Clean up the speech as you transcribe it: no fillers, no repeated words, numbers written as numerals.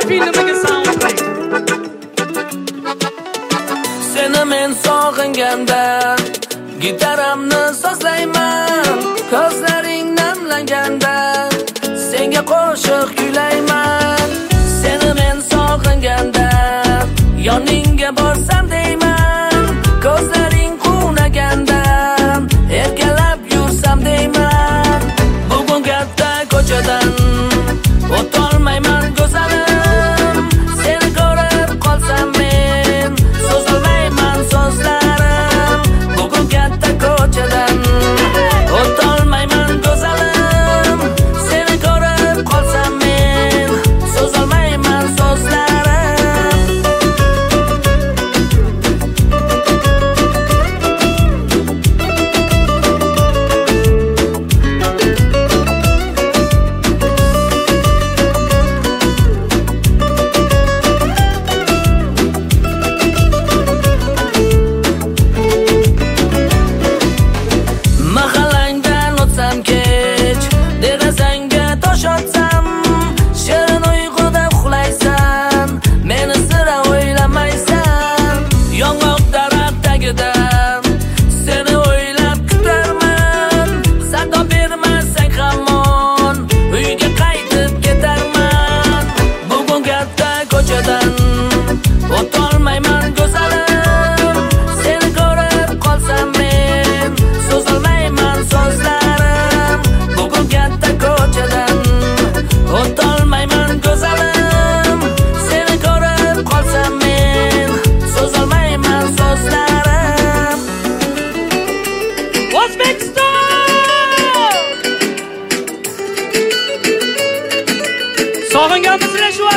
filmiga soundtrack. Seni men sog'inganda gitaramni sozlayman, ko'zlaring namlanganda senga qo'shiq kuylayman. Seni men sog'inganda yoningga borsam deyman, ko'zlaring quvnaganda erkalab yursam deyman. Bugun katta ko'chadan o'tolmayman go'zalim, seni ko'rib qolsam men so'zolmayman so'zlarim. Bugun katta ko'chadan o'tolmayman go'zalim, seni ko'rib qolsam men so'zolmayman so'zlarim. Mahallangdan o'tsam kech, derazangga tosh otsam, shirin uyquda uxlaysan, meni sira o'ylamaysan. Yong'oq daraxt tagidan seni o'ylab kutarman, sado bermasang hamon uyga qaytib ketarman. Bugun katta ko'chadan o'tolmayman go'zalim, seni ko'rib qolsam men so'zolmayman so'zlarim. Bugun katta ko'chadan o'tolmayman go'zalim, seni ko'rib qolsam men so'zolmayman so'zlarim. O'zbekiston! Sog'inganmizlar shu